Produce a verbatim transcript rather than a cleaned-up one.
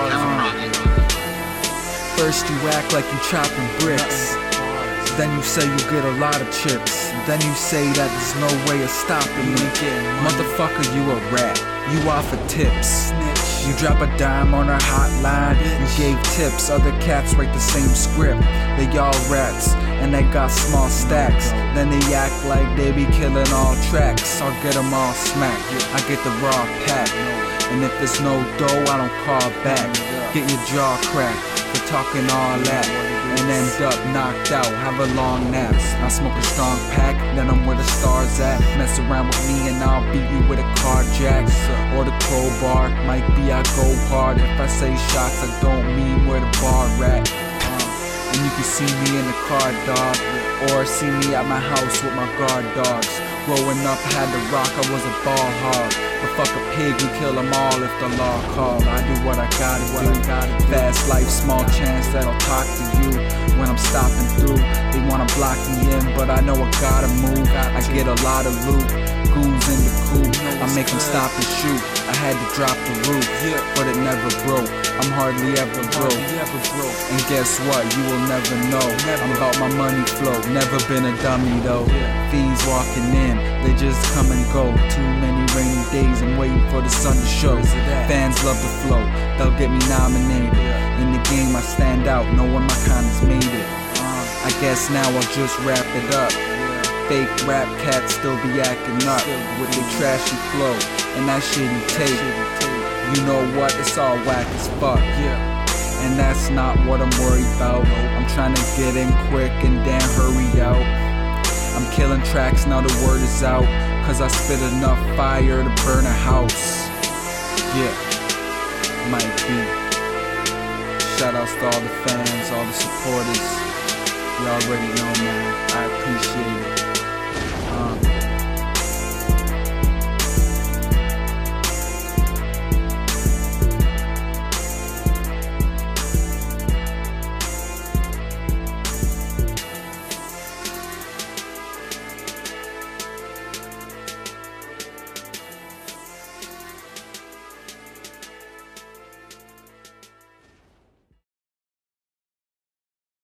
First you act like you chopping bricks, then you say you get a lot of chips, then you say that there's no way of stopping me. Motherfucker, you a rat, you offer tips. You drop a dime on her hotline, you gave tips. Other cats write the same script, they all rats, and they got small stacks. Then they act like they be killing all tracks. I'll get them all smacked, I get the raw pack. And if there's no dough, I don't call back. Get your jaw cracked for talking all that, and end up knocked out, have a long nap. I smoke a strong pack, then I'm where the stars at. Mess around with me and I'll beat you with a car jack or the crowbar. Might be I go hard. If I say shots, I don't mean where the bar at. And you can see me in the car, dog, or see me at my house with my guard dogs. Growing up, had to rock, I was a ball hog. But fuck a pig, we kill them all if the law called. I do what I gotta do. Fast life, small chance that I'll talk to you when I'm stopping through. They wanna block me in, but I know I gotta move. I get a lot of loot, goons in the coop. I make them stop and shoot. I had to drop the roof, but it never broke. I'm hardly ever broke. And guess what? You will never know. I'm about my money flow. Never been a dummy though. Fiends walking in, they just come and go. Too many rainy days, I'm waiting for the sun to show. Fans love the flow, they'll get me nominated. In the game I stand out, no one my kind has made it. I guess now I'll just wrap it up. Fake rap cats still be acting up with their trashy flow and that shitty tape. You know what, it's all whack as fuck. And that's not what I'm worried about. I'm trying to get in quick and then hurry out. I'm killing tracks, now the word is out, cause I spit enough fire to burn a house. Yeah, might be. Shoutouts to all the fans, all the supporters. You already know, man, I appreciate it.